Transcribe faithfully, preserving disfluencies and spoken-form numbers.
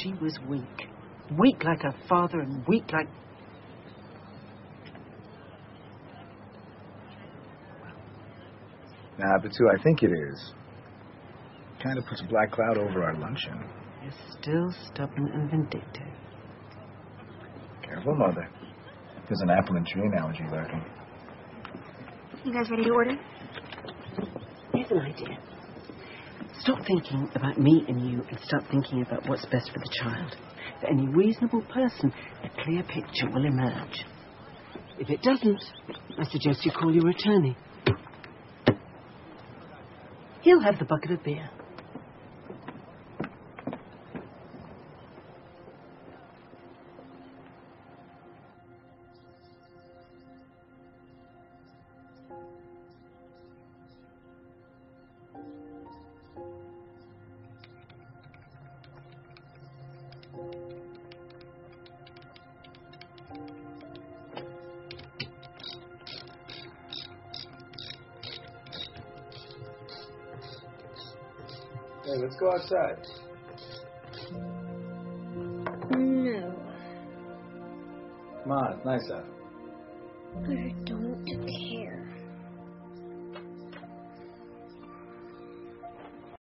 she was weak. Weak like her father and weak like... Nah, Batu, I think it is. Kind of puts a black cloud over our luncheon. You're still stubborn and vindictive. Careful, Mother. There's an apple and tree analogy lurking. You guys ready to order? Here's an idea. Stop thinking about me and you and start thinking about what's best for the child. For any reasonable person, a clear picture will emerge. If it doesn't, I suggest you call your attorney. He'll have the bucket of beer. Hey, let's go outside. No. Come on, it's nice out. I don't care.